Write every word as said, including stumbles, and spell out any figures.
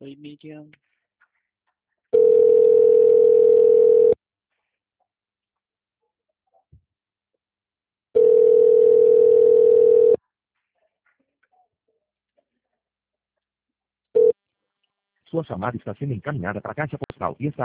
Soy Miriam. Sua chamada está sendo encaminhada para a caixa postal e está